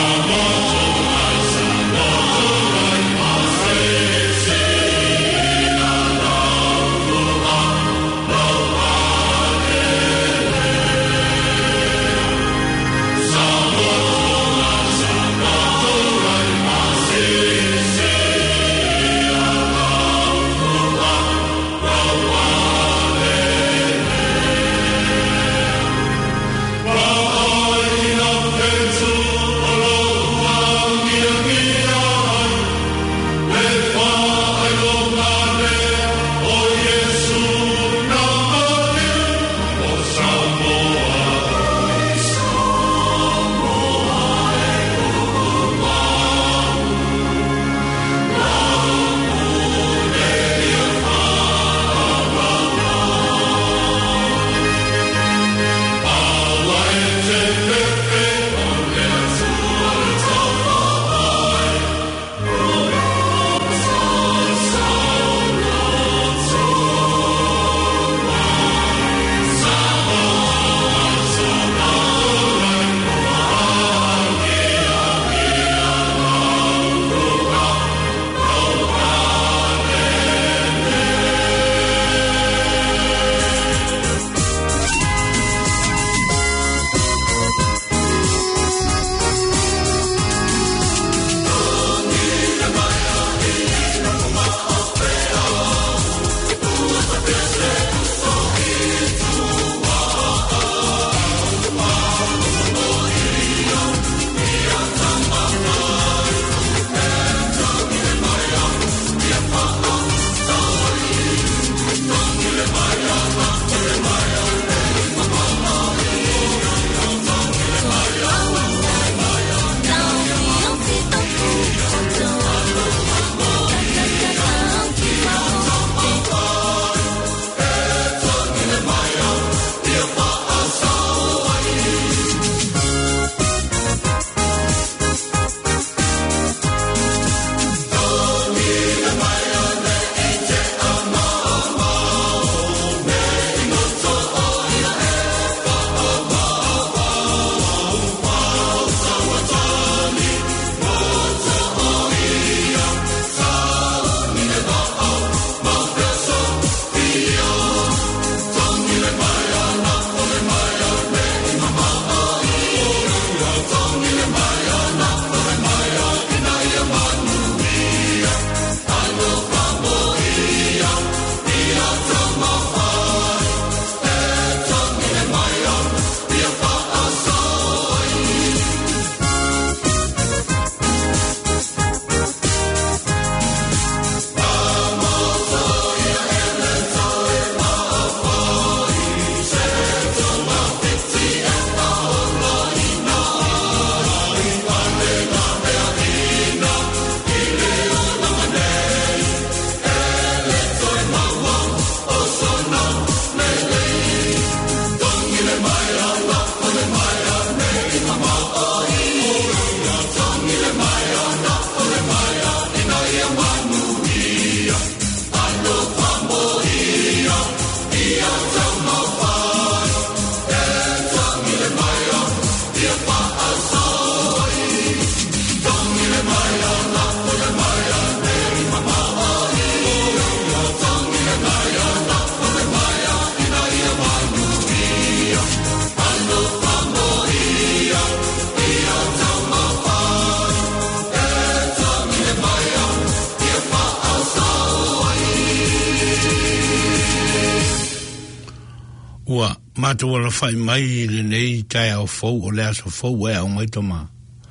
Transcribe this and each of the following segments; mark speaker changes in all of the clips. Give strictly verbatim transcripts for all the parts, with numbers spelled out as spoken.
Speaker 1: Ua, matu wala whai mai le nei tai au fau o le aso fau e au mai toma.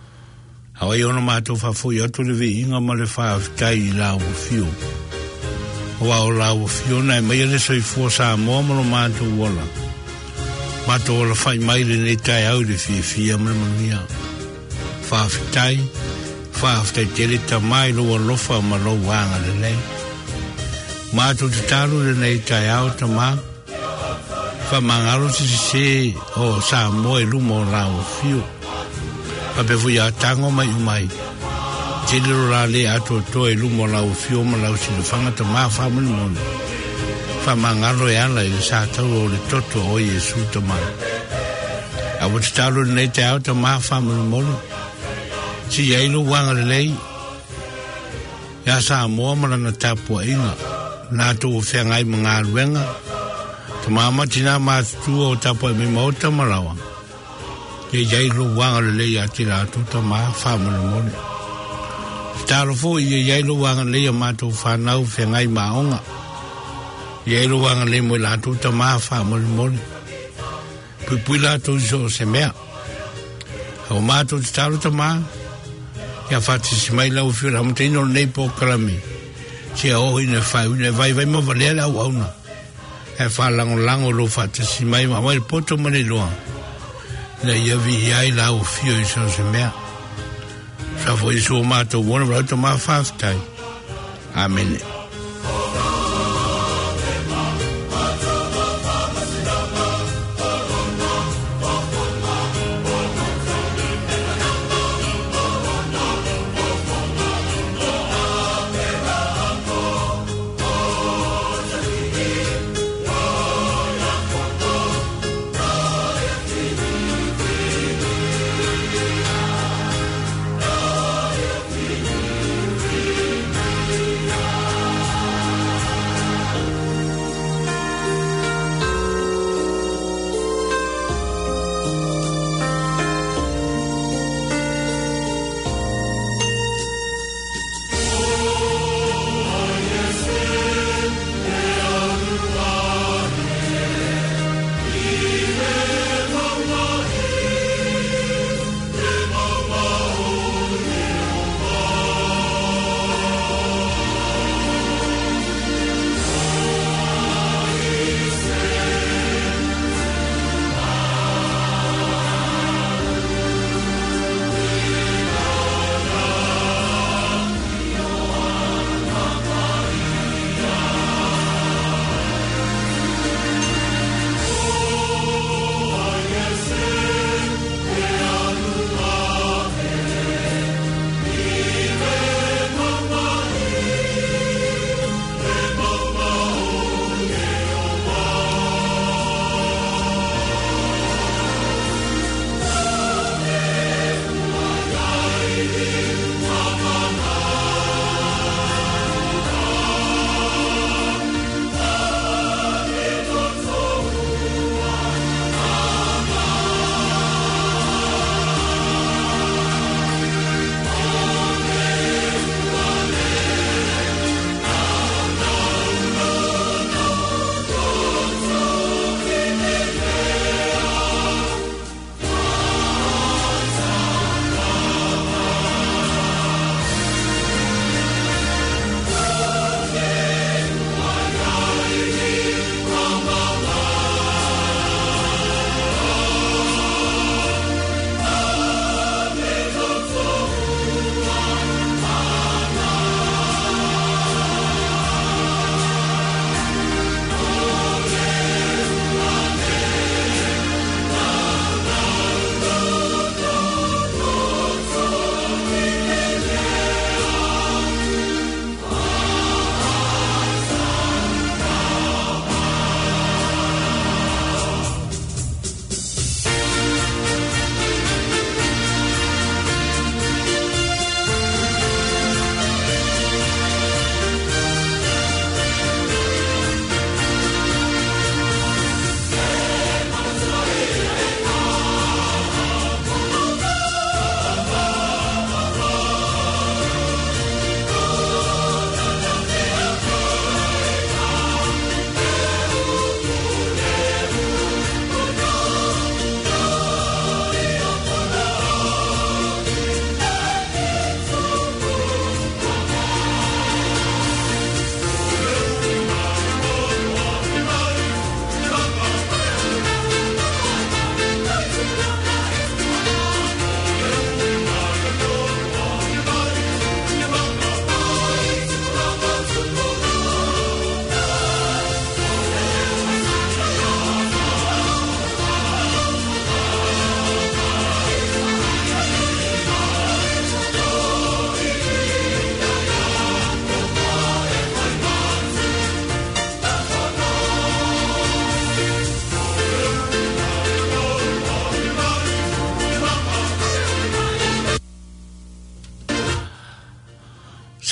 Speaker 1: Hawa i ona matu whafui atu le vi inga ma le wha tai i la ua fio. Wa o la ua fio nai mai le soi fua sa moa mano matu wala. Matu wala whai mai le nei tai au le fia fia mara mania. Wha tai, wha tai tele ta mai lo lofa ma lo wanga le nei. Matu te talu le nei tai au ta maa. Pa mangalo si se o sa mo e lumo la o fio pa pe fuia tango mai mai te lo la le ato to e lumo la o fio ma la o si le fanga ta ma fa mo mo fa mangalo e ala e sa ta o le toto o Yesu to ma a wo talo nei te auto ma fa mo mo si ai lu wanga le lei ya sa mo mala na tapu inga na tu fenga i mga luenga te mama tina ma tu o tapu mi mo ta malawa ye ai lu wanga le lei ya tira tu ta ma fa mo mo taro fo ye ai lu wanga le ya ma tu fa na u fenga i ma onga ye lu wanga le mo la tu ta ma fa mo mo pu pu la tu so se mea o ma tu taro ta ma ya fati si mai lau fiu la mteino nei po kalami si a ohi ne fai ne vai vai ma valea la wauna e fa lango lango lo fati si mai ma mai poto mani loa na ia vi iai la o fiu i so se mea sa fo iso o mato wana vrau to ma faftai amen.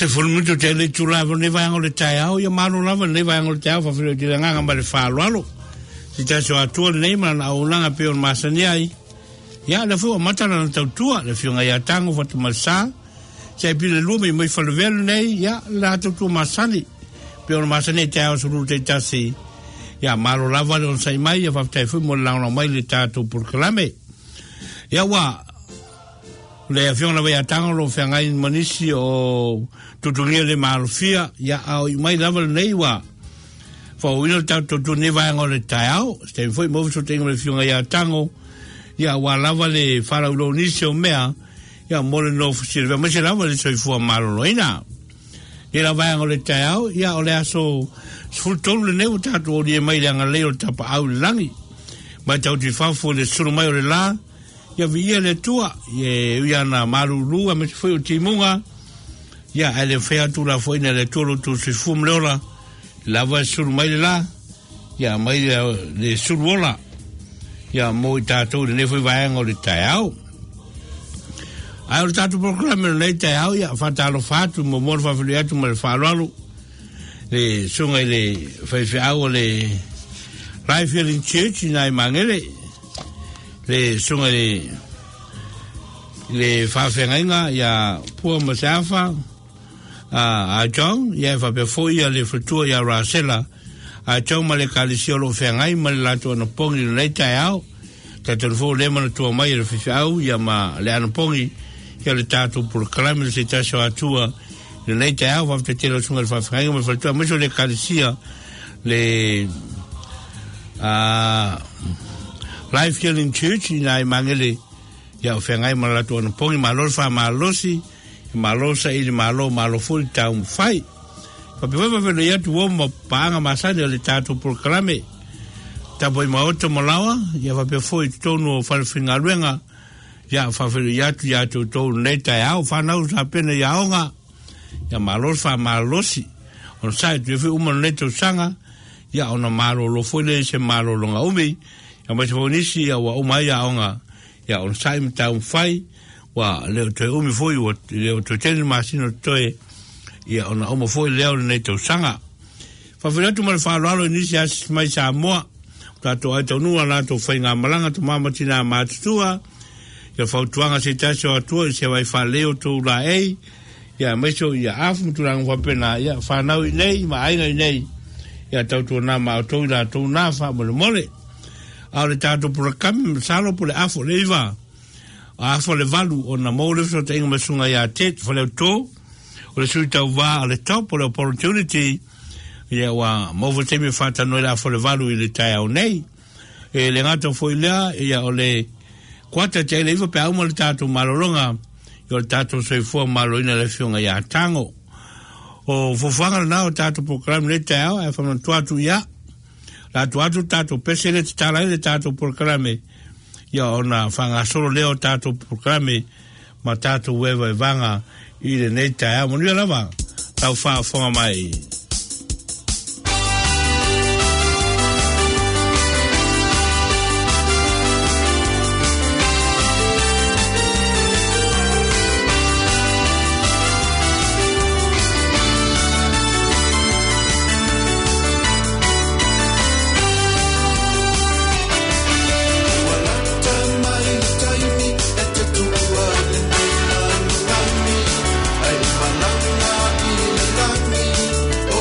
Speaker 1: se fulmuto te le tula ne vai ngol tai au ya malu lava ne vai ngol tai fa filo te nganga ma le fa lo si ta so atu le ma na ulanga pe on masani ai ya le fu mata na tau tua le fiunga ya tango fa te masa se pile lume mai fa le vel nei ya la tu tu masani pe on masani te au suru te tasi ya malu lava on sai mai ya fa te fu mo la mai le tatu por clame ya wa le avion la vai tango lo fe ngai manisi o tutungia le malfia ya au mai lava nei wa fo wino ta tu ne vai ngole tao ste foi mo so tengo le fiunga ya tango ya wa lava le fara lo nisio mea ya mo le no sirve mo se lava le soi fu malo loina e la vai ngole tao ya o le aso sul tolu le ne ta tu o di mai le ngale o tapa au langi ma tau ti fa fu le suru mai o le la ya via le tua ye ya na marulu me foi o timunga ya ele fea tu la foi nele tolo tu se fum leola la va sur mai la ya mai le sur vola ya moi tato ne foi vai ngol taiao ai o tato programa le taiao ya fatalo fatu mo mo fa filiatu mo fa lalo le sunga le fai fiao le life in church nai mangele le sunga le le fa fenga ya pu mo safa a a John ya fa pe foi ya le futua ya rasela a John male kalisio lo fenga i male la to no pongi le taiao ta te fo le mo to mai le fiao ya ma le an pongi ya le tato por clame le ta so atua le taiao fa te lo sunga fa fenga mo fa to mo le kalisia le a Life Healing Church in ai mangele ya fengai malato no pongi malol fa malosi malosa ili malo malo full town fai pa pe va vele ya tu mo panga masani le tato proclame ta boy maoto molawa ya va pe foi tono fa finga luenga ya fa vele ya tu ya tu to neta ya fa na usa pena ya onga ya malol fa malosi on sai tu fe um neto sanga ya ona malo lo foi le se malo longa umi ya ma bonisi ya wa uma ya onga ya on time town fai wa le te umi foi o le to tele masino toe ya ona uma foi le ne to sanga fa vela tu mal fa lo ni sia mai sa mo ta to ai to nu ala to fai nga malanga to mama tina matua ya fa tuanga se taso tu se vai fa le to la ei ya mai so ya afu tu lang fa pena ya fa na nei ma ai nei ya to to na ma to la to na fa mo mole ale tato por cam salo por afo leva afo le valu ona mole so tengo mesunga ya tet fo le to o le suita va ale top por opportunity ya wa mo vo temi fata no la fo le valu ile tai au nei e le gato foi la ya ole quattro te le vo pe au mo le tato malolonga yo tato se fo malo ina le fiunga ya tango o fo fanga na o tato program le tai au e fa no tuatu ya la tuatu tato pese le tala le tato proclame ya ona fanga solo leo tato proclame ma tato weva e vanga i le neta ya mo ni lava tau fa fonga mai
Speaker 2: Oh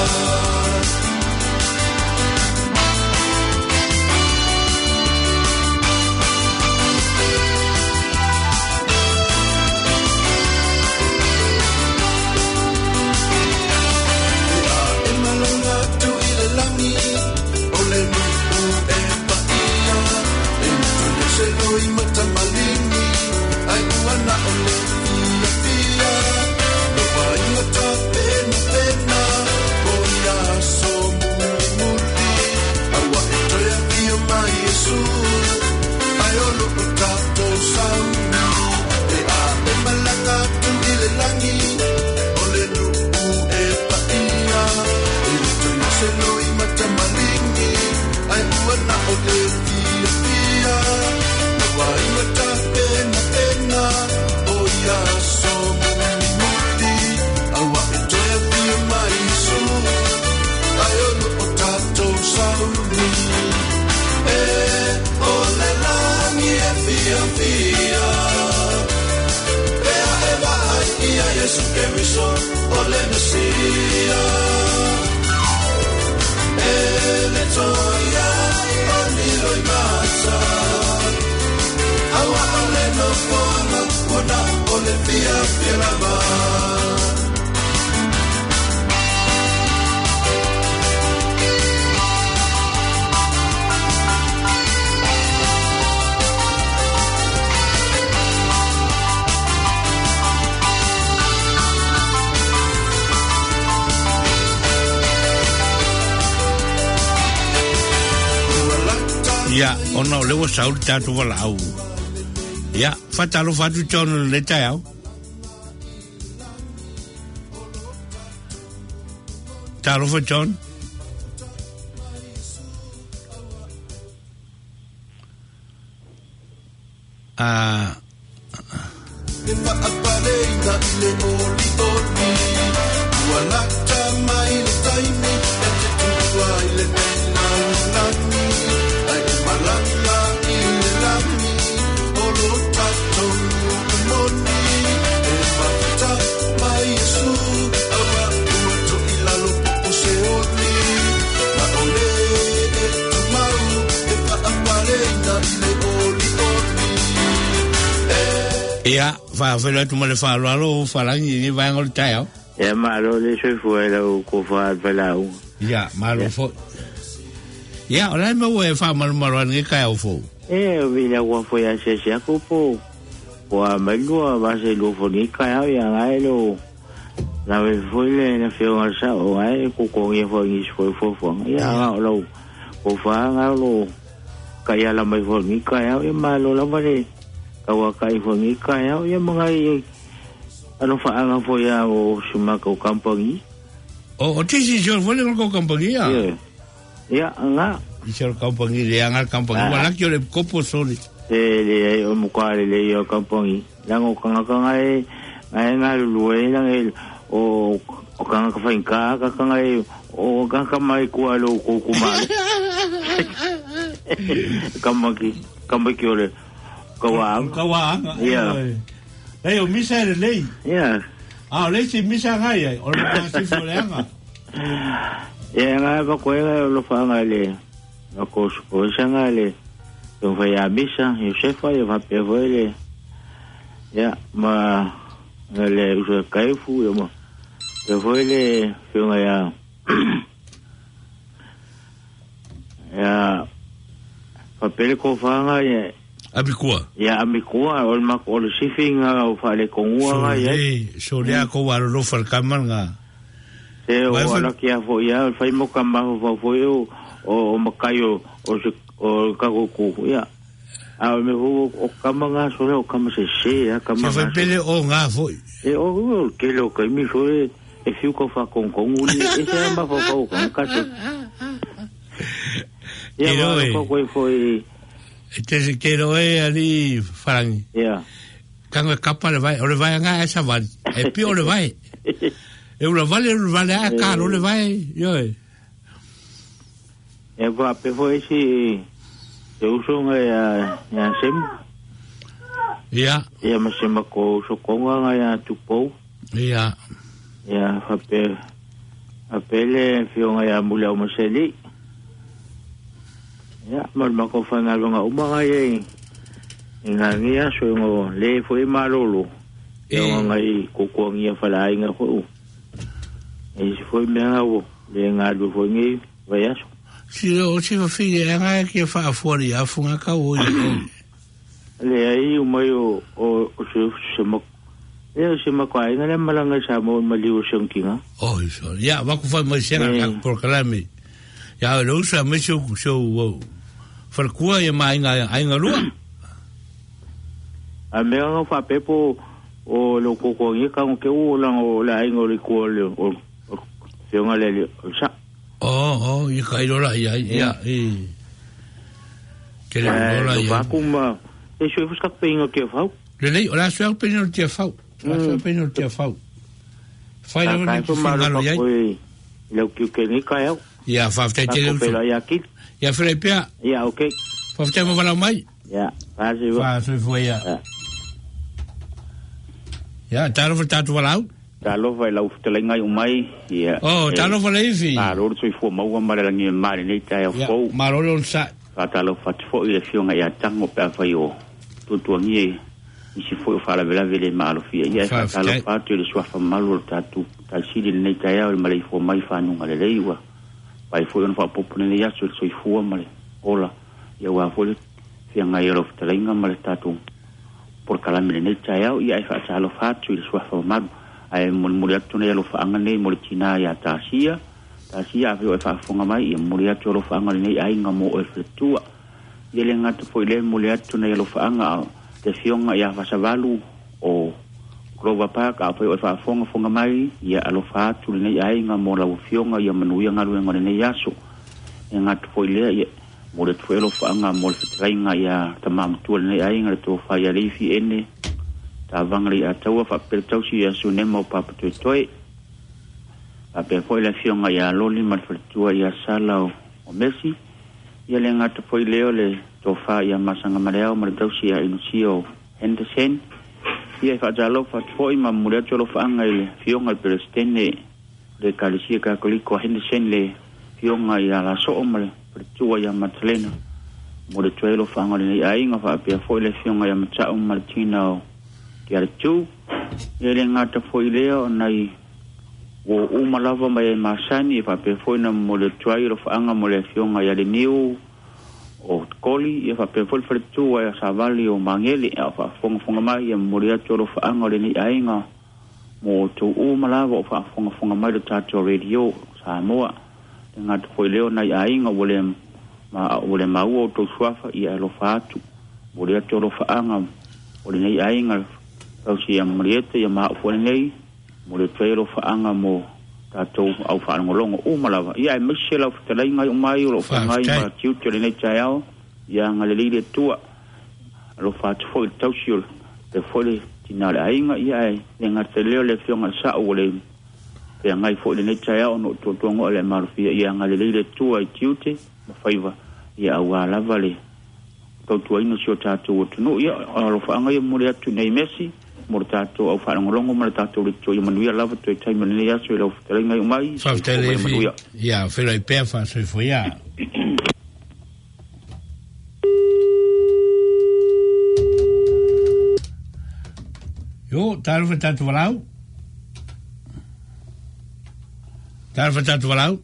Speaker 1: Ya, ona le wa saul tatu wala au. Ya, fatalo fatu chono le tayau. Talo fa chon. Ah. Ya, fa fa tu male fa lo lo fa la ni va ngol tayau.
Speaker 2: Ya malo le soi foi la ko fa la u.
Speaker 1: Ya, malo fo. Ya, ora me wo fa mal malo ni ka o fo.
Speaker 2: Eh, vi la wo fo ya se se ko po. Wa me lo va se lo fo ni ka ya ngai lo. La ve fo le na fe o sa o ai ko ko ye fo ni fo fo fo. Ya lo. Ko fa nga lo. Ka ya la me fo ni ka ya malo la va le. Kawa kai fo ni ka ya ya mga ano fa anga fo ya o suma ko kampangi.
Speaker 1: O o tisi jor fo le ko kampangi ya.
Speaker 2: Ya. Ya nga.
Speaker 1: Jor kampangi le anga kampangi wala ki le kopo soli.
Speaker 2: Eh le o mo ka le yo kampangi. Lang o kanga kanga e ai nga lu e lang e o o kanga ka fa inka ka kanga e o kanga mai ko alo ko kumai. Kamaki kamaki ole. Kawang.
Speaker 1: Kawang.
Speaker 2: Ya.
Speaker 1: Eh, o misa le lei.
Speaker 2: Ya.
Speaker 1: Ah, le si misa ngai, o le si fo le anga.
Speaker 2: Ya nga ba ko lo fa nga le. Ba ko ko nga le. Yo fa ya misa, yo se fa yo va pe le. Ya, ma le uso kai fu yo mo. Yo foi le yo nga ya. Ya. Papel ko fa nga ya.
Speaker 1: Abikua.
Speaker 2: Ya amikua o ma ko le sifinga o fa le kongua ya.
Speaker 1: So le ko wa lo fa kaman nga.
Speaker 2: Se o ala kia fo ya fa mo kamba fo fo yo o makayo o o kagoku ya. A me ho o kama nga so o kama se se ya kama.
Speaker 1: Se fa pele o nga fo.
Speaker 2: E o ke lo ke mi so e fiu ko fa con con uli e se ma fo fo con kaso. Ya ko ko fo
Speaker 1: Este se quiero eh ali farangi.
Speaker 2: Ya.
Speaker 1: Kanga kapa le vai, o le vai nga esa vai. E pio le vai. E o le vale o vale a caro le vai, yo.
Speaker 2: E va pe foi si eu uso nga ya ya sem.
Speaker 1: Ya.
Speaker 2: Ya ma sem ko so ko nga ya tu po.
Speaker 1: Ya.
Speaker 2: Ya fa pe Apele fionga ya mula umaseli. Ya, mal makofanga longa umanga ye. Inga ngia so le foi malolo. Yo ngai ko ngia fala inga ko. E si foi mea wo le nga do foi ngi vaiaso.
Speaker 1: Si o si fa fige nga ke fa fori afunga ka o.
Speaker 2: Le ai o mai o o se se mo. E se mo kwa inga le malanga sa mo maliu shankinga.
Speaker 1: Oh, so ya va ku fa mo senga por kalami. Ya lo sa me so so Falkua e mai nga ai nga rua.
Speaker 2: A me nga fa pepo o lo koko ye ka ke o la o la ai ngori ko le o se nga le sa.
Speaker 1: Oh oh i ka iro la ya ya e. Ke le iro la ya.
Speaker 2: Ba kuma e so fuska pengo ke fa.
Speaker 1: Le le ora so pengo te fa. La so pengo te fa. Fai no ni fa lo ya.
Speaker 2: Lo que que ni ka ya.
Speaker 1: Ya fa te te.
Speaker 2: Ya ki.
Speaker 1: Ya Filipia.
Speaker 2: Ya, okay.
Speaker 1: Fa mo vala mai.
Speaker 2: Ya, fa se va.
Speaker 1: Fa se foi ya. Ya, talo fa tatu vala.
Speaker 2: Talo vai la ufte ngai o mai. Ya.
Speaker 1: Oh, talo fa leifi.
Speaker 2: Ah, ro so fo mau ma la ngi mari nei tai fo.
Speaker 1: Ya, ma ro lo sa.
Speaker 2: Fa talo fa fo e fio ngai ya tango pa fa yo. Tu tu ngi i si fo fa la vela vele ma lo fi. Ya, fa talo fa tu le so fa malo tatu. Ta si le nei tai o ma le fo mai fa nu ngale leiwa. Pai foi no fa popone ya so so fu male ola ya wa foi fi nga yero ftelinga male tatu por kala mele ne chaya ya fa cha lo fa tu so fa ma ai mul mul ya tu ne lo fa nga ne mul china ya ta sia ta sia fi fa fonga mai ya mul ya tu lo fa nga ne ai nga mo e ftua ye le nga tu foi le mul ya tu ne lo fa nga te fionga ya fa sa valu o Grova Park a foi fa fonga fonga mai ia alo fa tu nei ai nga mo la fionga ia manu ia ngalu ngone nei yaso e nga tu foi le ia mo le tu elo fa nga mo le trainga ia tamam tu nei ai nga tu fa ia le fi ene ta vangri a tau fa per tau si ia su nemo pa tu toi a pe foi la fionga ia loli mal tu ia sala o Messi ia le nga tu foi le le to fa ia masanga mareo mal tau si ia inusio Henderson. Ia fa jalo fa foi ma mulia cholo fa ngai fionga presidente de Kalisia Katoliko Henderson le fionga ya la so omle pertua ya Matlena mo de cholo fa ngai ai nga fa pe foi le fionga ya Mcha Martino kia tu ele ngata foi leo nai o uma lava mai masani fa pe foi na mo de cholo fa nga mo le fionga ya de new o koli ia fa pe fol fol tu ia savali o mangeli ia fa fonga fonga mai ia moria toro fa angole ni ainga mo tu u malava fa fonga fonga mai do tato radio sa moa nga to foi leo na ainga wole ma wole ma o to swafa ia lo fa tu moria toro fa anga wole ni ainga au si ia moria te ia ma fo nei moria toro fa anga mo tato au fa ngolongo o malava ia michelle of tele ngai mai lo fa ngai ma tiu tele nei chao ia ngaleli de tua lo fa fo tau siul de fole tinale ainga ia e ngatele le fionga sa o le pe ngai fo le nei chao no to to ngole marfia ia ngaleli de tua tiu te ma faiva ia wa la vale to to ino sio tato no ia lo fa ngai mo le tu nei Messi mortato au fa ngolongo mortato le to manuia lava to tai manuia so lo tele ngai mai
Speaker 1: fa tele ya fe le pe fa so foi ya yo tal fa tanto valau tal fa tanto valau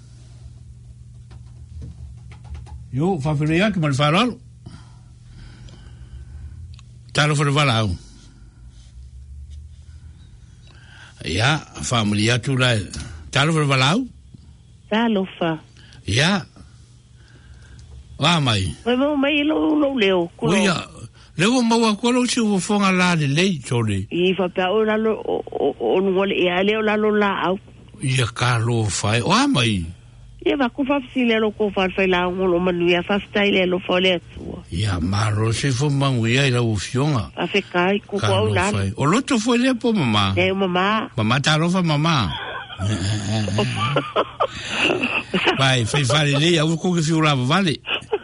Speaker 1: yo fa fe ya que mal farol tal fa valau ya familia tu la talo valau
Speaker 3: talo fa
Speaker 1: ya wa mai
Speaker 3: mai mai lo lo leo
Speaker 1: ko ya leo mo wa ko lo si wo fonga la de le chole
Speaker 3: i fa pa o la lo o ngole ya leo la lo la au
Speaker 1: ya ka lo fa wa mai
Speaker 3: e va ku fa sile lo ko fa fa la ngolo manu ya fa style lo fa le
Speaker 1: ya maro se fo mangu ya la o fionga
Speaker 3: a fe kai ku ko la
Speaker 1: o lo to foi le po mama
Speaker 3: e mama
Speaker 1: mama ta lo fa mama vai fai fare lei a ko que fiura vale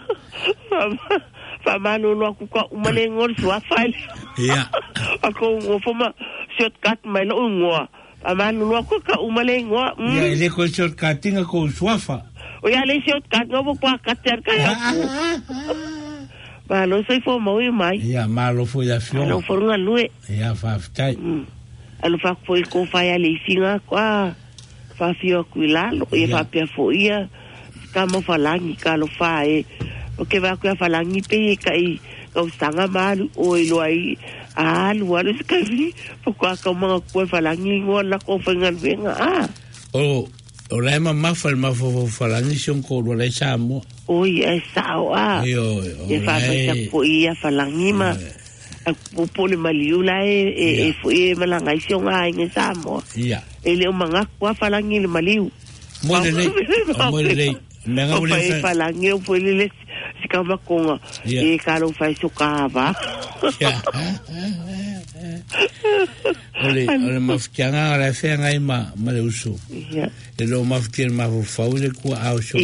Speaker 3: fa manu no ku ko mane ngor so fa
Speaker 1: ya
Speaker 3: a ko fo ma shortcut mai lo ngwa Amanu lo ko ka umale ngo.
Speaker 1: Ya ele ko short cutting ko swafa.
Speaker 3: O ya le short cut ngo ko ka ter ka ya. Ba lo sai fo mo i mai.
Speaker 1: Ya malo fo ya fio.
Speaker 3: Lo for nga lue.
Speaker 1: Ya fa tai.
Speaker 3: Alo fa foi ko fa ya le finga kwa. Fa fio kuilalo e fa pe fo ia. Ka mo fa langi ka lo fa e. O ke va ku fa langi pe ka i. Ka usanga malu o i lo ai. Ah, luar sekali. Pokok aku mau kue falangi ngola ko fengan venga. Ah.
Speaker 1: Oh, ora ma ma fal ma fo falangi son ko lo le samo.
Speaker 3: Oh, ya sao ah.
Speaker 1: Yo,
Speaker 3: ya fa fa ko ia falangi ma. Aku pole maliula e e foi malanga sion ai nge samo.
Speaker 1: Ya.
Speaker 3: Ele o manga ko falangi le maliu.
Speaker 1: Mo le le. Mo le le. Menga ule
Speaker 3: falangi o pole le sikama konga. E karo fa sukava.
Speaker 1: Ya. Ole, ole maftianga la fe ngai ma ma le uso.
Speaker 3: Ya.
Speaker 1: E lo maftir ma fo faule ku au so.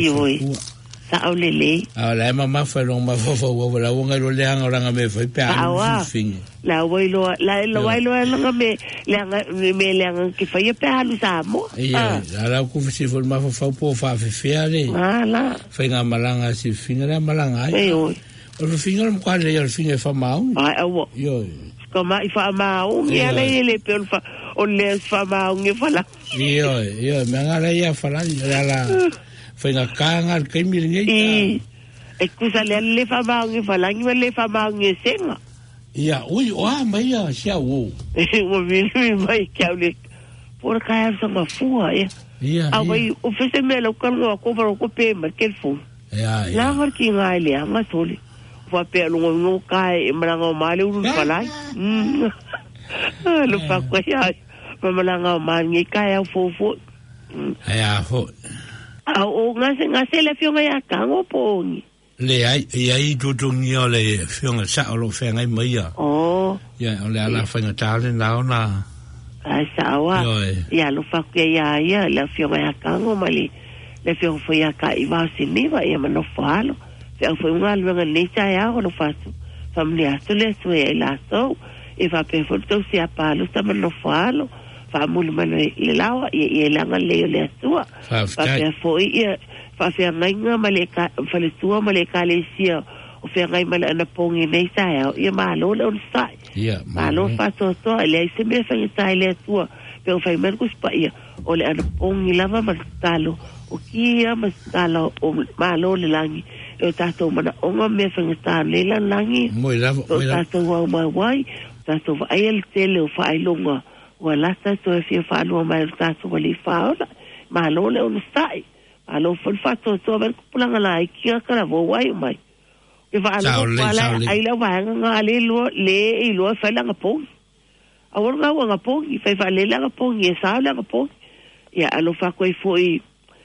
Speaker 3: Sa ole le.
Speaker 1: Ala ma ma fa lo ma fo fo wo la wonga lo le anga ranga me fa pe a fin.
Speaker 3: La wai lo la lo wai lo nga me le anga me le anga ki fa ye pe alu sa mo.
Speaker 1: Ya, ala ku fi fo ma fo fa po fa fe fe ale.
Speaker 3: Ala.
Speaker 1: Fa nga malanga si fin la malanga.
Speaker 3: Ai oi.
Speaker 1: O finga mo kwa le yo finga fa mau.
Speaker 3: Ai awo.
Speaker 1: Yo.
Speaker 3: Kama ifa mau ngi ala ile pe fa o le fa mau ngi fa la.
Speaker 1: Yo, yo me ngala ya fa la la. Fa nga kanga ke mi ngi.
Speaker 3: I. E kusa le le fa mau ngi fa la ngi le fa mau ngi senga.
Speaker 1: Ya, ui, wa mai ya sia wo.
Speaker 3: Mo vi mi mai ka le. Por ka sa ma fua e.
Speaker 1: Ya.
Speaker 3: Ah, vai o fese me lo kan ko ko ko pe ma kel fu.
Speaker 1: Ya, ya.
Speaker 3: La har ki ngai le nga tole. Fa pe lo ngo kai mranga male uru falai. Mm. Lo fa ko ya. Mranga mani kai fo fo.
Speaker 1: Ya fo.
Speaker 3: Ah, o nga se nga se le fio nga ya ka ngo pongi.
Speaker 1: Le ai ai tu tu ni ole fio nga sa lo fe ngai mai ya.
Speaker 3: Oh.
Speaker 1: Ya, ole ala fa nga ta le na na.
Speaker 3: Ai sawa. Ya lo fa ko ya ya le fio nga ya ka ngo mali. Le fio fo ya ka i va si ni va ya mano falo. Se foi un algo en el ya o lo faço. Familia tu le sue la so e va pe foto si a palo sta no falo. Fa mul mano le lawa e e la ngale le sua. Fa pe foi e fa fe nga maleka fa le sua maleka le sia o fe nga mala na pongi nei sa e malo le on sa.
Speaker 1: Ya.
Speaker 3: Malo fa so so le se me fa sa le sua. Pe fa mer ku spa ia o le ana pongi lava mastalo o kia mastalo o malo le langi. Eu tato mana onga me fengsta lela langi
Speaker 1: moi la moi
Speaker 3: la tato wa mai wai tato vai el tele o fai longa wala tato e fi fa lo mai tato wali fa ma lo le on sai ma lo fol fatto to ver pulanga la kia kara vo wai mai e va lo wala ai la va nga le lo le i lo fa la ngapo awor nga wa ngapo i fa fa le la ngapo i sa la ngapo ya alo fa ko i foi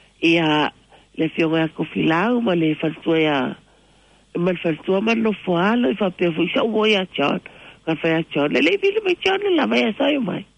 Speaker 3: ia le fionga ko filau ma le faltua ma faltua ma no foalo fa pe fu sa wo ya chat ka fa ya chat le le vile mai chat la vai sa yo mai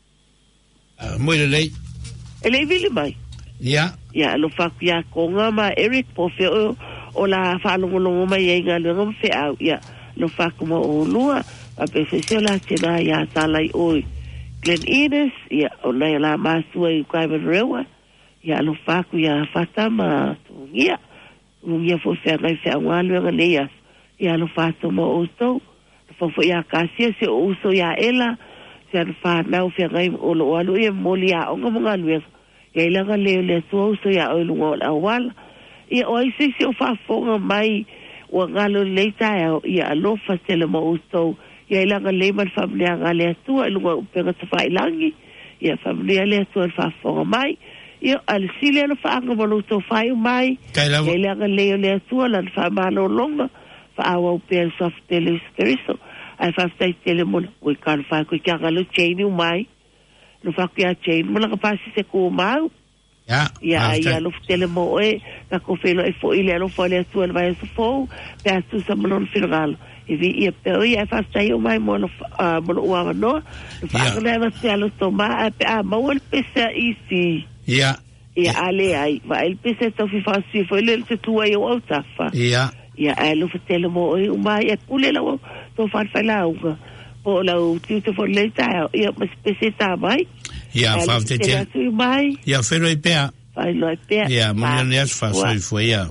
Speaker 1: mo le le
Speaker 3: le vile mai
Speaker 1: ya
Speaker 3: ya lo fa ya ko nga ma Eric po fe o la fa lo lo mai ya nga lo fe au ya lo fa ko mo o lua a pe fe se la tena ya sa lai oi Glen Innes ya o la la ma sui ka rewa ya lo fa ku ya fata ma ya ya fo se ngai se ngalo nga ya ya lo fa to mo o to fo fo ya ka se se o so ya ela se fa na o fe ngai o lo alu e mo ya o nga nga lu ya ila nga le le so so ya o lu la wal ya o se se o fa fo nga mai o ngalo le ta ya lo fa se le mo o to ya ila nga le man familia nga le tu lu nga pe nga fa ilangi ya familia le tu fa fo mai io al sile lo fa nga voluto fai mai e le nga le le tua la fa malo longa fa au pe soft tele skriso ai fa stai tele mon we kan fa ko ka lo chain mai lo fa ka chain mo la pa si se ko mau
Speaker 1: ya
Speaker 3: ya ya lo tele mo e ka ko fe lo e fo ile lo fo le tua vai so fo pe tu sa mon final e vi e pe ia fa stai mai mo no mo wa no fa nga va se lo toma a mo el pesa isi
Speaker 1: ya
Speaker 3: ya ale ai va el pese to fi fa si fo le se tu ai o tafa
Speaker 1: ya
Speaker 3: ya alo fatelo mo o mai e kule la to fa fa la o o la o ti to fo le ta ya mas pese ta mai
Speaker 1: Ia, whaute te.
Speaker 3: Ia, tui mai.
Speaker 1: Ia, whero i pēa.
Speaker 3: Whai loa pēa.
Speaker 1: Ia, mani ane as whasoi fwe, ia.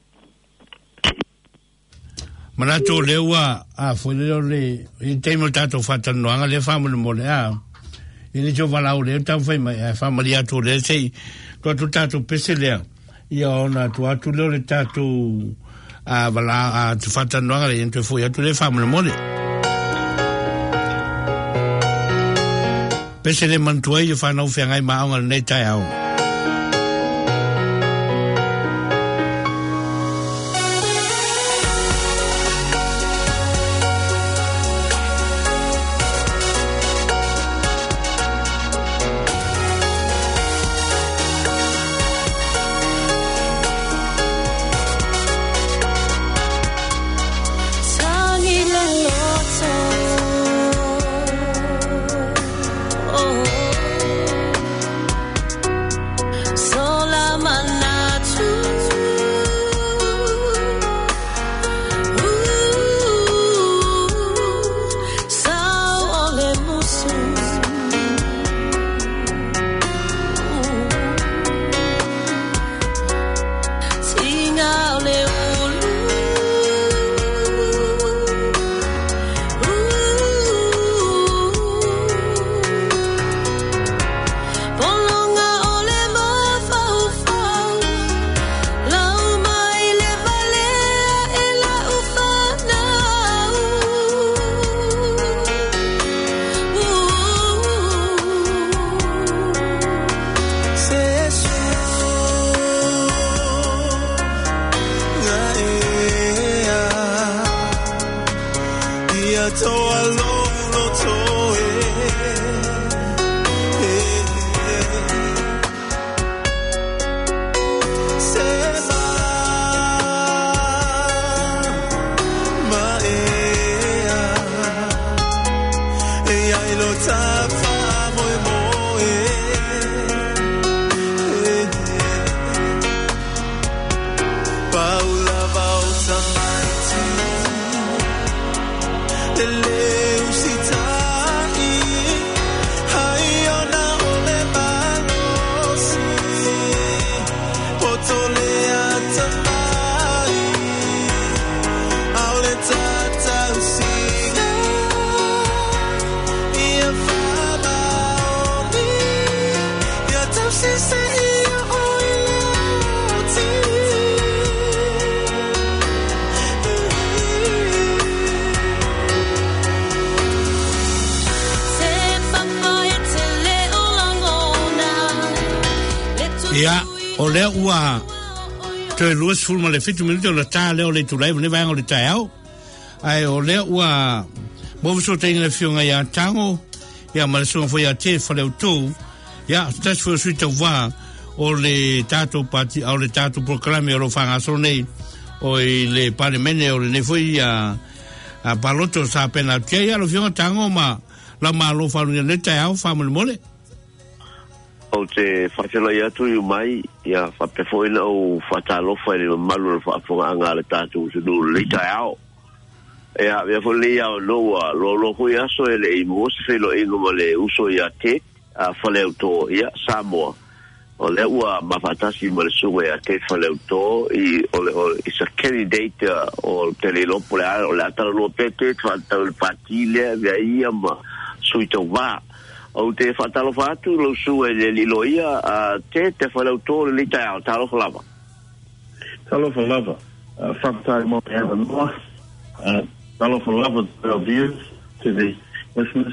Speaker 1: Mana tō leo a, a fwe leo le, i teimo tātou whatanoanga le whamune mo le a. I ni tō walau leo tau whai mai, a whamari ato le sei, tō atu tātou pese lea. Ia ona tō atu leo le tātou a wala a tu whatanoanga le, ento fwe atu le whamune mo le. Pese le mantua i whanau whiangai maonga nei tai au. Ia, o lea ua te luas fulma le fitu minuto le tā leo le tulai ne vai o le tai au. Ai o lea ua mo so te le fionga ia tango ia ma so foi a te fale o tu. Ia, stas foi suita va o le tato pati o le tato proclame o fanga so nei o le parlemene o le foi a a paloto sa pena che ia lo fionga tango ma la malo fa le tai au fa mo mole.
Speaker 4: O te whakela i atu i mai, ia whapefoina o whatalofa i le malu le whaafonga le tātou se nū le tai au. Ia, ia fo le au loa, lo lo hui aso e le i mwose whelo ingo ma le uso i a te, a whaleu tō, ia, Samoa. O le ua mawhatasi ma le sunga i a te whaleu tō, i o le, o, it's a candidate o te le lopo le o le atara loa pete, whatau le patile, via ia ma suito wā. O te whatalo whatu, lo su e le liloia, a te te whalau tō le litai au, talo whalava.
Speaker 5: Talo whalava. Whakatai mo te hava noa. Talo whalava to our viewers, to the listeners.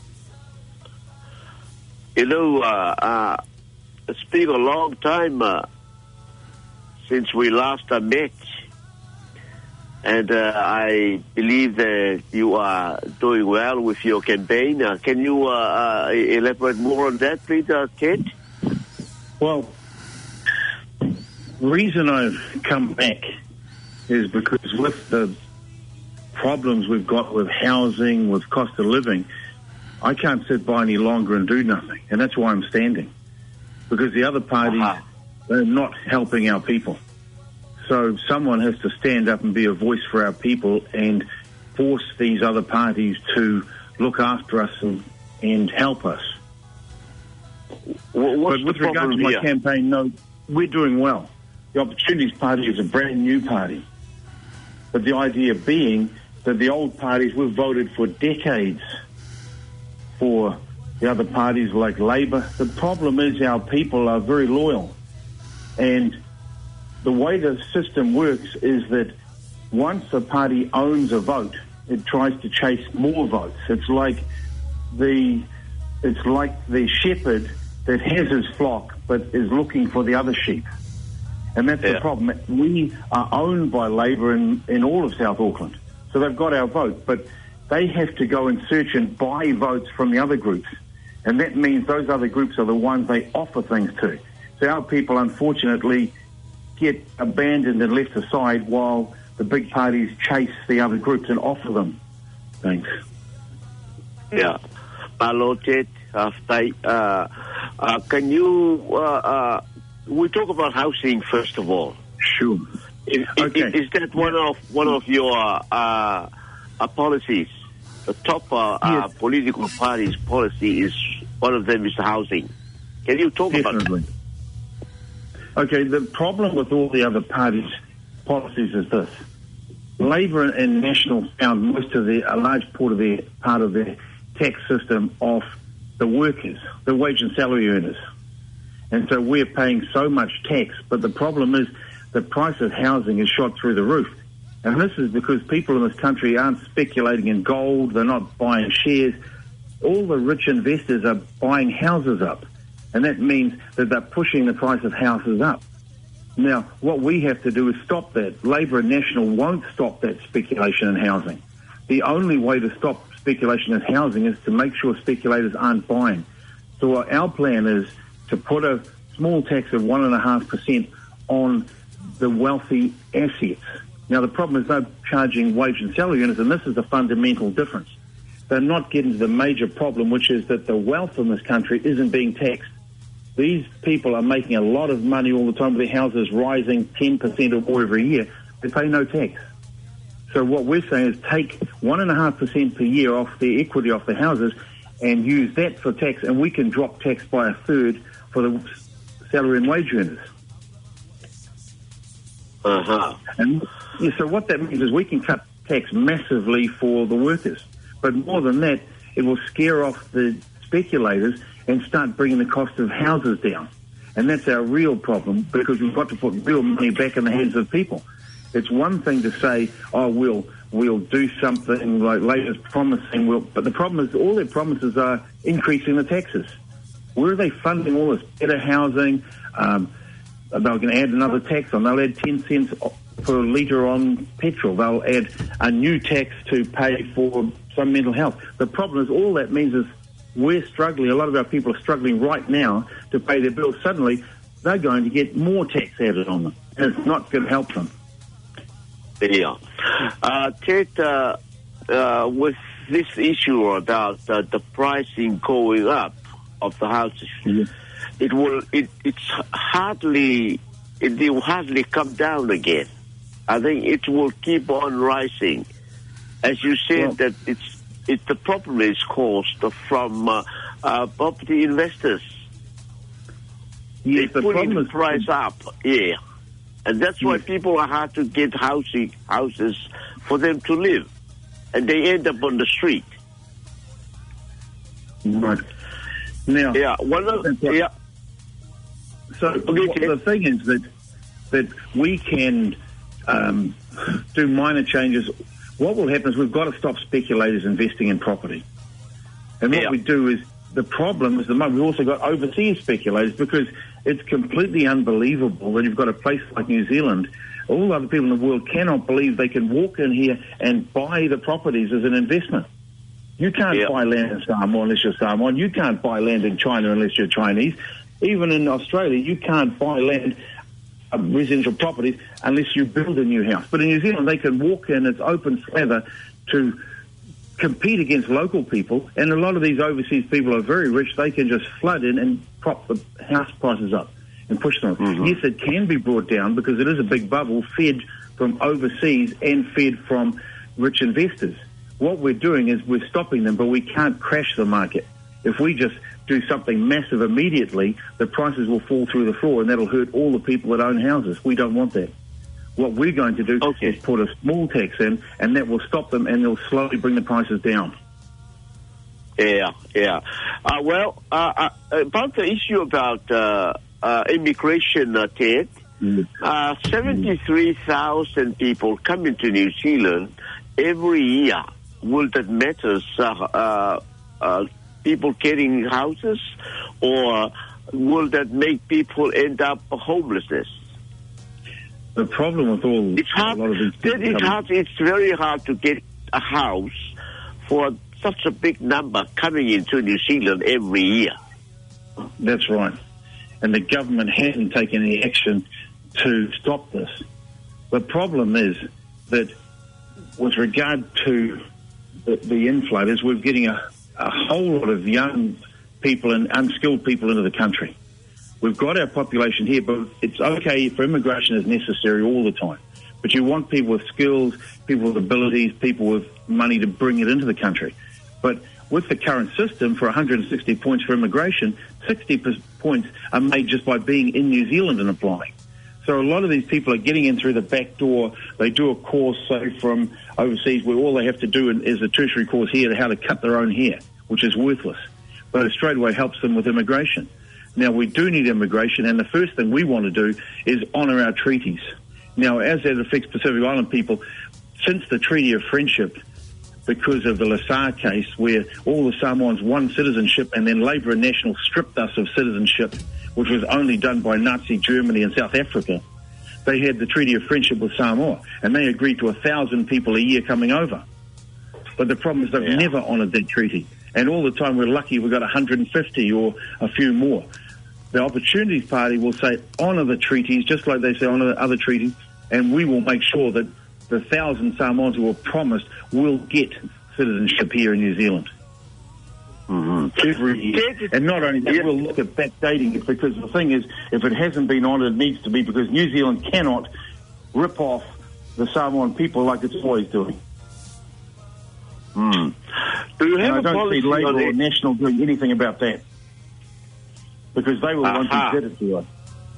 Speaker 4: You know, uh, uh, it's been a long time uh, since we last uh, met. And uh, I believe that you are doing well with your campaign. Uh, can you uh, uh, elaborate more on that, please, uh, Ted?
Speaker 5: Well, the reason I've come back is because with the problems we've got with housing, with cost of living, I can't sit by any longer and do nothing. And that's why I'm standing. Because the other parties, uh-huh. they're not helping our people. So someone has to stand up and be a voice for our people and force these other parties to look after us and, and help us.
Speaker 4: What's
Speaker 5: but with
Speaker 4: the
Speaker 5: regard to my
Speaker 4: here?
Speaker 5: campaign, no, we're doing well. The Opportunities Party is a brand new party. But the idea being that the old parties, we've voted for decades for the other parties like Labour. The problem is our people are very loyal. And the way the system works is that once a party owns a vote, it tries to chase more votes. It's like the it's like the shepherd that has his flock but is looking for the other sheep. And that's
Speaker 4: yeah.
Speaker 5: the problem. We are owned by Labour in, in all of South Auckland. So they've got our vote, but they have to go and search and buy votes from the other groups. And that means those other groups are the ones they offer things to. So our people, unfortunately, get abandoned and left aside while the big parties chase the other groups and offer them things.
Speaker 4: Yeah. Hello, Ted. Uh, uh, uh, can you... Uh, uh, we talk about housing, first of all.
Speaker 5: Sure.
Speaker 4: Is,
Speaker 5: okay.
Speaker 4: is, is that one of one of your uh, uh, policies? The top uh, uh,
Speaker 5: yes.
Speaker 4: political party's policy is one of them is housing. Can you talk
Speaker 5: Definitely.
Speaker 4: about that?
Speaker 5: Okay, the problem with all the other parties' policies is this. Labour and National found most of their, a large part of their, part of their tax system off the workers, the wage and salary earners. And so we're paying so much tax, but the problem is the price of housing is shot through the roof. And this is because people in this country aren't speculating in gold, they're not buying shares. All the rich investors are buying houses up. And that means that they're pushing the price of houses up. Now, what we have to do is stop that. Labour and National won't stop that speculation in housing. The only way to stop speculation in housing is to make sure speculators aren't buying. So what our plan is to put a small tax of one point five percent on the wealthy assets. Now, the problem is they're charging wage and salary earners, and this is the fundamental difference. They're not getting to the major problem, which is that the wealth in this country isn't being taxed. These people are making a lot of money all the time with their houses rising ten percent or more every year. They pay no tax. So what we're saying is take one point five percent per year off the equity off the houses and use that for tax, and we can drop tax by a third for the salary and wage earners.
Speaker 4: Uh-huh.
Speaker 5: And yeah, so what that means is we can cut tax massively for the workers. But more than that, it will scare off the speculators and start bringing the cost of houses down. And that's our real problem, because we've got to put real money back in the hands of people. It's one thing to say, oh, we'll we'll do something like Labour's promising, we'll, but the problem is all their promises are increasing the taxes. Where are they funding all this better housing? Um, they're going to add another tax on. They'll add ten cents per litre on petrol. They'll add a new tax to pay for some mental health. The problem is all that means is we're struggling. A lot of our people are struggling right now to pay their bills. Suddenly, they're going to get more tax added on them, and it's not going to help them.
Speaker 4: Yeah. Uh, Ted, uh, uh, with this issue about uh, the pricing going up of the houses,
Speaker 5: Yeah.
Speaker 4: it will it it's hardly it will hardly come down again. I think it will keep on rising. As you said,
Speaker 5: Well,
Speaker 4: that it's it the problem is caused from uh, uh, property investors.
Speaker 5: Yes,
Speaker 4: They
Speaker 5: the
Speaker 4: put
Speaker 5: problem
Speaker 4: the
Speaker 5: is
Speaker 4: price up, yeah, and that's why
Speaker 5: Yes.
Speaker 4: people are hard to get housing houses for them to live, and they end up on the street.
Speaker 5: right. Now,
Speaker 4: Yeah, one of
Speaker 5: That's right.
Speaker 4: yeah.
Speaker 5: so
Speaker 4: Okay,
Speaker 5: what
Speaker 4: Ted.
Speaker 5: the thing is that that we can um, do minor changes. What will happen is we've got to stop speculators investing in property. And what
Speaker 4: Yeah.
Speaker 5: we do is, the problem is the moment we've also got overseas speculators, because it's completely unbelievable that you've got a place like New Zealand. All other people in the world cannot believe they can walk in here and buy the properties as an investment. You can't
Speaker 4: Yeah.
Speaker 5: buy land in Samoa unless you're Samoan. You can't buy land in China unless you're Chinese. Even in Australia, you can't buy land, uh, residential properties, unless you build a new house. But in New Zealand, they can walk in, it's open slather to compete against local people, and a lot of these overseas people are very rich. They can just flood in and prop the house prices up and push them.
Speaker 4: Mm-hmm.
Speaker 5: Yes, it can be brought down because it is a big bubble fed from overseas and fed from rich investors. What we're doing is we're stopping them, but we can't crash the market. If we just do something massive immediately, the prices will fall through the floor, and that'll hurt all the people that own houses. We don't want that. What we're going to do
Speaker 4: okay.
Speaker 5: is put a small tax in, and that will stop them, and they'll slowly bring the prices down.
Speaker 4: Yeah, yeah. Uh, well, uh, uh, about the issue about uh, uh, immigration, uh, Ted, mm. uh, seventy-three thousand people come into New Zealand every year. Will that matter? Uh, uh, uh, people getting houses, or will that make people end up homelessness?
Speaker 5: The problem with all
Speaker 4: it's hard.
Speaker 5: A lot of these
Speaker 4: That is hard. It's very hard to get a house for such a big number coming into New Zealand every year.
Speaker 5: That's right. And the government hasn't taken any action to stop this. The problem is that with regard to the, the inflow, is we're getting a, a whole lot of young people and unskilled people into the country. We've got our population here, but it's okay for immigration is necessary all the time. But you want people with skills, people with abilities, people with money to bring it into the country. But with the current system, for one hundred sixty points for immigration, sixty points are made just by being in New Zealand and applying. So a lot of these people are getting in through the back door. They do a course, say, from overseas, where all they have to do is a tertiary course here to how to cut their own hair, which is worthless. But it straight away helps them with immigration. Now, we do need immigration, and the first thing we want to do is honour our treaties. Now, as that affects Pacific Island people, since the Treaty of Friendship, because of the Lasar case, where all the Samoans won citizenship and then Labour and National stripped us of citizenship, which was only done by Nazi Germany and South Africa, they had the Treaty of Friendship with Samoa, and they agreed to a thousand people a year coming over. But the problem is they've yeah. never honoured that treaty. And all the time we're lucky we got one hundred fifty or a few more. The Opportunities Party will say, honour the treaties, just like they say honour the other treaties, and we will make sure that the thousand Samoans who were promised will get citizenship here in New Zealand. Mm-hmm. Every year. And not only that, we'll look at backdating it, because the thing is, if it hasn't been honoured, it needs to be, because New Zealand cannot rip off the Samoan people like it's always doing.
Speaker 4: Mm. Do you have
Speaker 5: and
Speaker 4: a
Speaker 5: I don't
Speaker 4: policy
Speaker 5: see Labour
Speaker 4: on
Speaker 5: or
Speaker 4: it?
Speaker 5: National doing anything about that, because they were the ones who did it to us.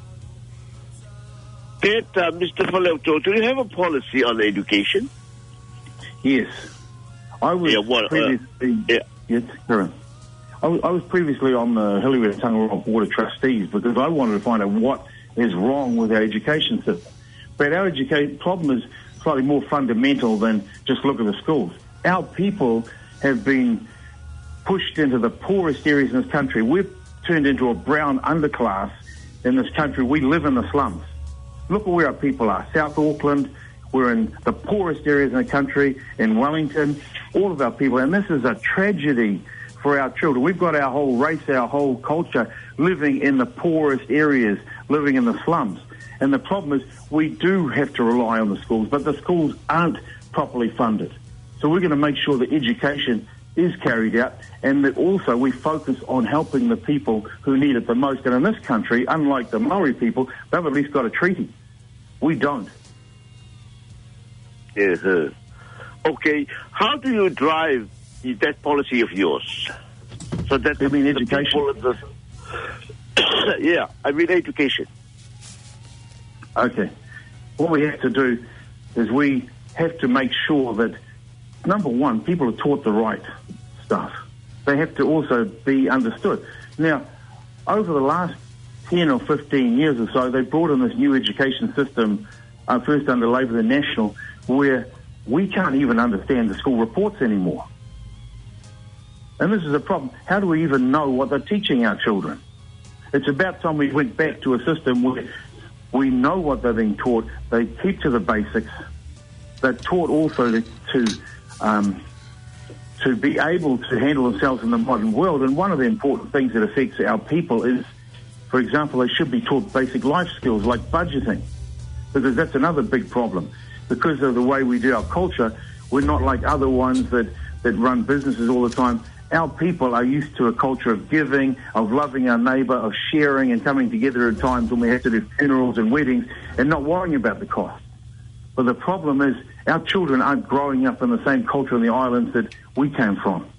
Speaker 4: Ted, uh, Mister Falauto, do you have a policy on education?
Speaker 5: Yes. I was
Speaker 4: yeah, what,
Speaker 5: previously...
Speaker 4: Uh, yeah.
Speaker 5: Yes, Karen. I was, I was previously on the Hillyware Tangaroa Board of Trustees, because I wanted to find out what is wrong with our education system. But our education problem is slightly more fundamental than just look at the schools. Our people have been pushed into the poorest areas in this country. We've turned into a brown underclass in this country. We live in the slums. Look at where our people are. South Auckland, we're in the poorest areas in the country, in Wellington, all of our people. And this is a tragedy for our children. We've got our whole race, our whole culture living in the poorest areas, living in the slums. And the problem is we do have to rely on the schools, but the schools aren't properly funded. So we're going to make sure that education is carried out, and that also we focus on helping the people who need it the most. And in this country, unlike the Maori people, they've at least got a treaty. We don't.
Speaker 4: Yes. Uh, okay. How do you drive that policy of yours? So that
Speaker 5: you
Speaker 4: the,
Speaker 5: mean
Speaker 4: the
Speaker 5: education?
Speaker 4: The, yeah, I mean education.
Speaker 5: Okay. What we have to do is we have to make sure that, number one, people are taught the right stuff. They have to also be understood. Now, over the last ten or fifteen years or so, they brought in this new education system, uh, first under Labour and National, where we can't even understand the school reports anymore. And this is a problem. How do we even know what they're teaching our children? It's about time we went back to a system where we know what they're being taught, they keep to the basics, they're taught also to, to um, to be able to handle themselves in the modern world. And one of the important things that affects our people is, for example, they should be taught basic life skills like budgeting, because that's another big problem. Because of the way we do our culture, we're not like other ones that, that run businesses all the time. Our people are used to a culture of giving, of loving our neighbour, of sharing and coming together at times when we have to do funerals and weddings, and not worrying about the cost. But the problem is our children aren't growing up in the same culture in the islands that we came from.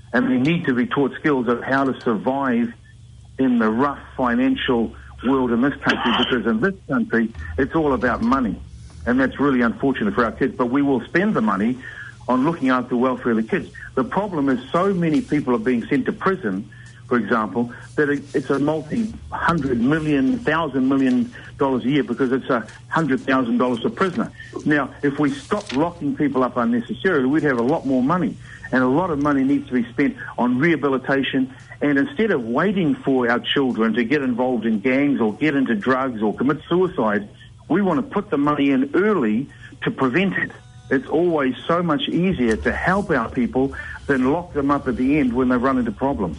Speaker 5: and they need to be taught skills of how to survive in the rough financial world in this country, because in this country, it's all about money. And that's really unfortunate for our kids. But we will spend the money on looking after the welfare of the kids. The problem is so many people are being sent to prison, for example, that it's a multi-hundred million, thousand million dollars a year, because it's a hundred thousand dollars a prisoner. Now, if we stop locking people up unnecessarily, we'd have a lot more money. And a lot of money needs to be spent on rehabilitation. And instead of waiting for our children to get involved in gangs or get into drugs or commit suicide, we want to put the money in early to prevent it. It's always so much easier to help our people than lock them up at the end when they run into problems.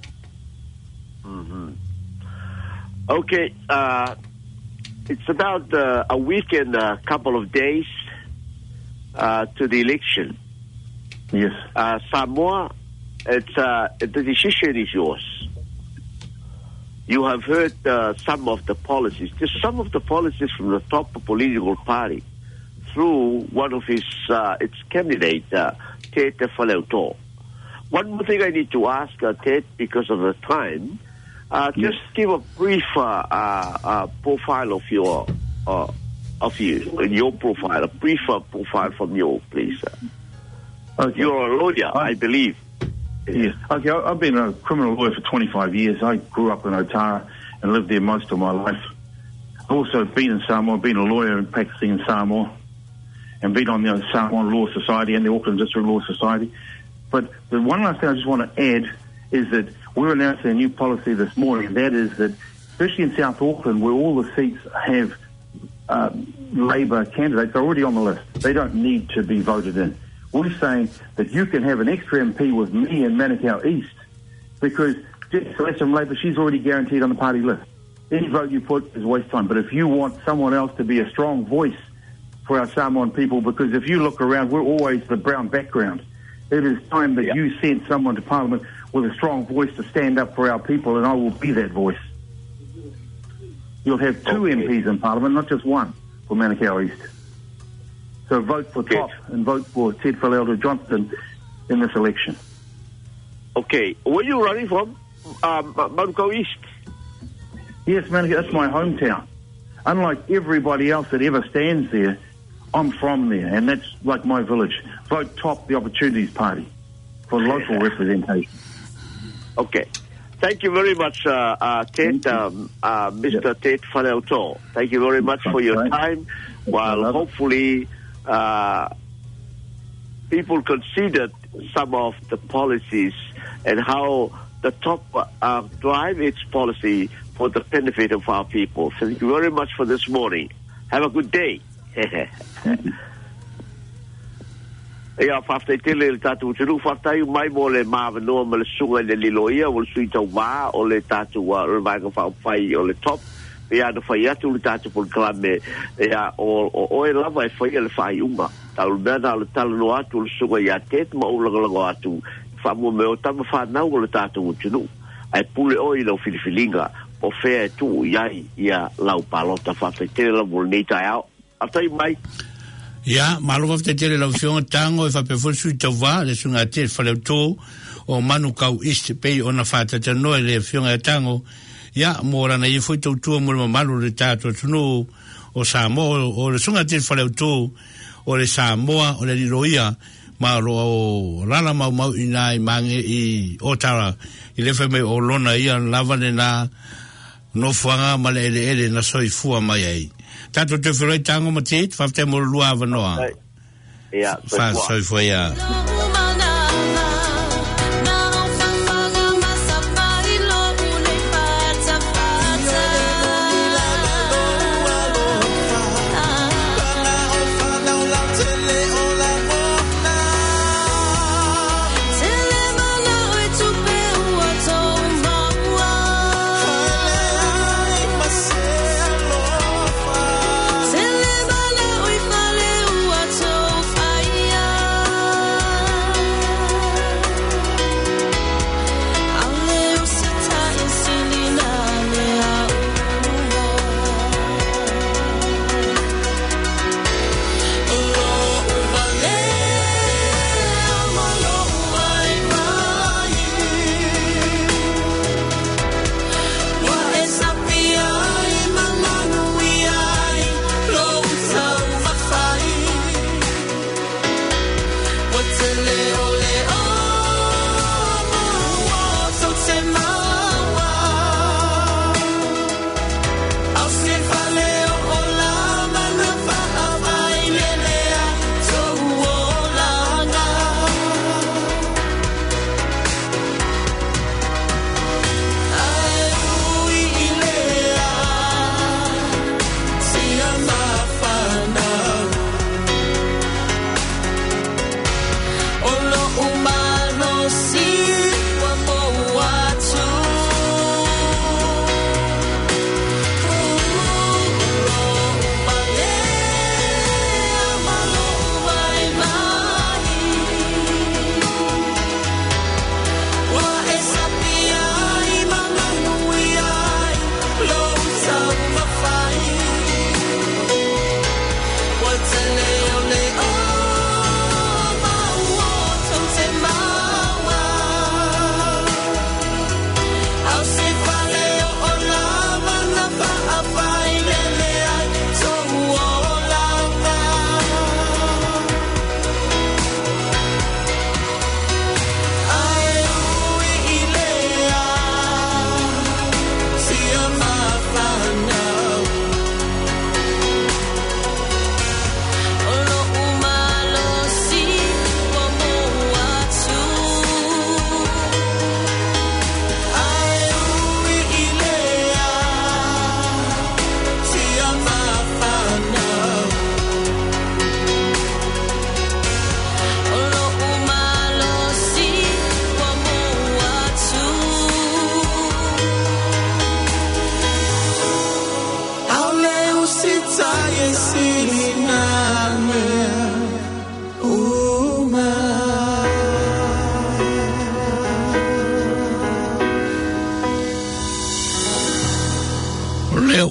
Speaker 4: Mm-hmm. Okay, uh, it's about uh, a week and a couple of days uh, to the election.
Speaker 5: Yes.
Speaker 4: Uh, Samoa, it's, uh, the decision is yours. You have heard uh, some of the policies. There's some of the policies from the top political party through one of his uh, its candidate, uh, Te Te Whaleauto'o. One more thing I need to ask, uh, Ted, because of the time, uh,
Speaker 5: yes.
Speaker 4: just give a brief uh, uh, uh, profile of your uh, of you, your profile, a brief uh, profile from you, please.
Speaker 5: Okay.
Speaker 4: You're a lawyer, I, I believe.
Speaker 5: Yes. Okay, I've been a criminal lawyer for twenty-five years. I grew up in Otara and lived there most of my life. I've also been in Samoa, been a lawyer and practicing in Samoa, and been on the Samoan Law Society and the Auckland District Law Society. But the one last thing I just want to add is that we're announcing a new policy this morning, and that is that, especially in South Auckland, where all the seats have uh, Labour candidates, they're already on the list. They don't need to be voted in. We're saying that you can have an extra M P with me in Manukau East, because Jess Celeste from Labour, she's already guaranteed on the party list. Any vote you put is waste time. But if you want someone else to be a strong voice for our Samoan people, because if you look around, we're always the brown background. It is time that yeah. you sent someone to Parliament with a strong voice to stand up for our people, and I will be that voice. You'll have two okay. M Ps in Parliament, not just one, for Manukau East. So vote for Top and vote for Ted Whaleauto'o Johnston in this election.
Speaker 4: Okay. Where are you running from? Um, Manukau East?
Speaker 5: Yes, Manukau, that's my hometown. Unlike everybody else that ever stands there, I'm from there, and that's like my village. Vote Top, the Opportunities Party, for local representation.
Speaker 4: Okay. Thank you very much, uh, uh, Ted, um, uh, Mister Yep. Ted Whaleauto'o. Thank you very much for your time. While hopefully uh, people considered some of the policies and how the Top uh, drive its policy for the benefit of our people. Thank you very much for this morning. Have a good day. Ia whaftai tele le tātou tunu whaftai mai mo le mawanoa ma le sunga le liloia o le sui tau wā o le tātou o le vanga whawhai o le Top. Ia na whai atu le tātou pol kalame ia o oe lava e whai le whai unga. Tau mea na le talano atu le sunga ia tet ma ulangalango atu. Whamua me o tama whanau o le tātou tunu. Ai pule oi lau filifilinga o whea tu iai ia lau palota whaftai tele la mo le nei tai au. Atai mai.
Speaker 1: Ia, malo te tele lau fionga tango e whapefu sui tau wā, le sunga te Whaleauto'o o Manukau East pei o na whātata noe le fionga tango. Ia, mōra na i fui tau tua mura malu le tātua tunu o Samoa, o le sunga te Whaleauto'o o le Samoa, o le Liloia, ma o rana mau mau ina i mange i Otara, i le whame o lona ia lava le na no fuanga ma le ele ele na soi fua mai ai. Tato te whiroi tango ma te, whafte mo lua avanoa.
Speaker 4: Ia,
Speaker 1: Wha soi fua ia.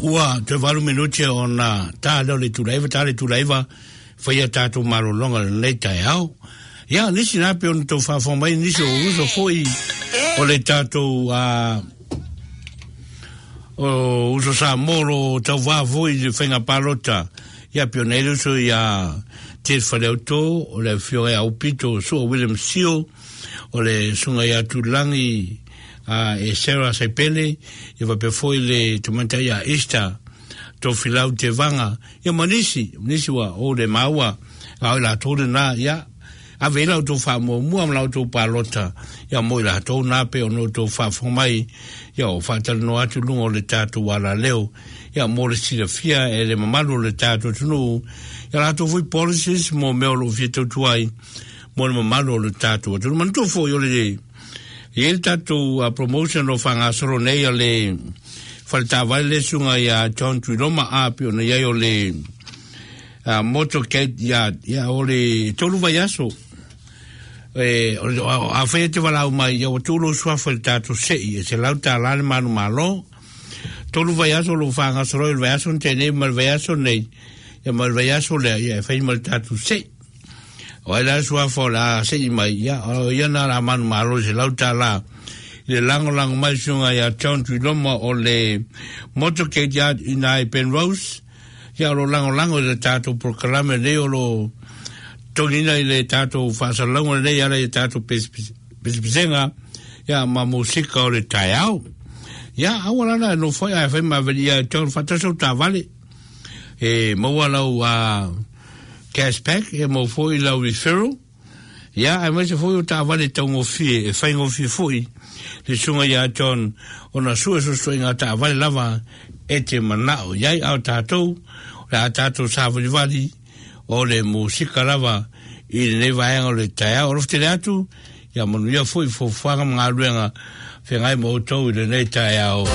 Speaker 1: ua te valu minuti o na tā leo le tulaiva, tā le tulaiva, whaia tātou marolonga le tai au. Ia, nisi nā pe ona tau whawhamai, nisi o uso foi o le tātou a o uso sa moro tau wāvoi le whenga palota. Ia pe ona ele uso ia te whaleo tō, o le whiore au pito, sua William Seal, o le sunga ia tulangi a e Sarah Saipele, ia va pe foi le tumantai a Easter, tō whilau te vanga. Ia manisi, manisi wa o le maua, au la tōre nā, ia, a vela o tō wha mua mua mlau tō palota, ia mo i la tō nā pe ono tō wha whamai, ia o whatala no atu lungo le tātou wala leo, ia mo le sila fia e le mamalu le tātou tunu, ia la tō fui policies mo meo lo fia tau tuai, mo le mamalu le tātou tunu, man tō fo i ole le, i el tātou a promotion o whanga soro nei a le, whale tā vai le sunga ia John Tuiloma api o na iai o le, a motorcade ia, ia o le tolu vai aso, e a whaia te walau mai ia o tūlo suafa le tātou sei e se lau tā lale manu malo tolu vai aso lo whanga soro il vai aso tēnei mal vai aso nei ia mal vai aso lea ia e whai mal tātou sei o ai la suafa la sei mai ia o ia nā la manu malo se lau tā la le lango lango mai sunga ia John Tuiloma o le motorcade ia inai Penrose ia lo lango lango le tātou proklame leo lo tongina i le tātou whasalango nei ara i tātou pesipisenga ia ma musika o le tai au ia awalana no foi a whai mawari ia tōn whataso tā vale e maua lau a cashback e mau foi lau referral ia ai mai se foi o tā vale tau ngofie e whai ngofie foi le sunga ia tōn o na sua susto inga tā vale lava e te manao iai au tātou le a tātou sāwari wali o le musika lava i le nei vaenga o le taia o rofte le atu ia manu ia fui fofuanga mga ruenga whengai mo tau i le nei taia o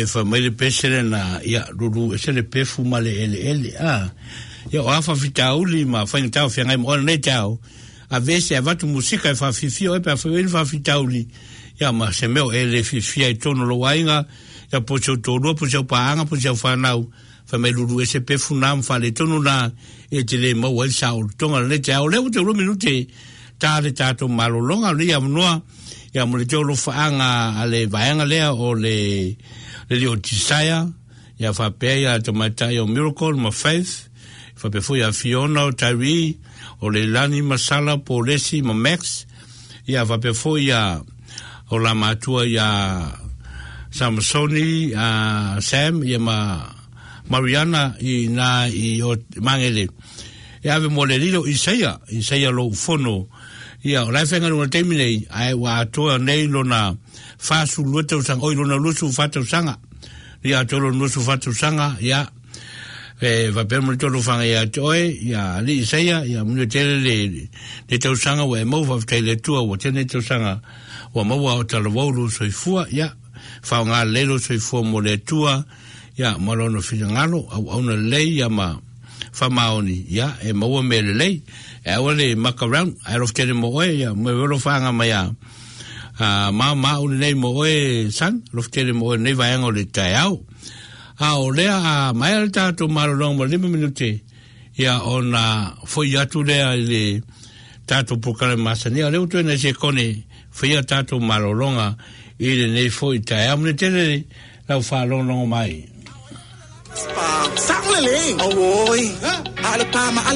Speaker 1: fa mai le pesere na ia ruru e se le pefu male ele ele ah ia o afa fitauli ma fa ngitau fia ngai mo nei tau a vese a vatu musika e fa fifio e pa fa ele fa fitauli ia ma se meu ele fifia e tono lo wainga ia po se toro po se paanga po se fanau fa mai ruru e se pefu nam fa le tono na e te le mo el saul tonga le tau le te ro minute ta le tato malo longa ria mnoa ia mo le tolo faanga ale vaanga lea o le le o tisaya ia fa pe ia tomata o miracle ma faith fa pe foi a Fiona o Tari o le lani masala po lesi ma Max ia fa pe foi a o la matua ia Samsoni a Sam ia ma Mariana i na i o mangele ia ave mo le lilo Isaiah Isaiah lo fono ia o lai whenga nuna teimi nei ai wa atoa nei lona fasu lueta usanga oi lona lusu fata usanga ia tolo lusu fata usanga ia e va per mo tolo fanga ia toe ia li Isaiah ia mune tele le le te usanga wa mo va tele tua wa tene te usanga wa mo wa talo wolu soifua ia fa nga lelo soifua mo le tua ia malono filangalo au au na lei ia ma fa maoni ia e mo me le lei e wale makaround I love tele mo e ya me velo fanga mai a ma ma un nei mo e san love tele mo nei vai ngo le taiau a o le a mai al tato malo long mo lima minute ya ona foi ya tu le le tato pokale masani ale uto na se kone foi ya tato malo longa ile nei foi taiau ne tele la fa long long mai
Speaker 6: Sang le le oi ala pa ma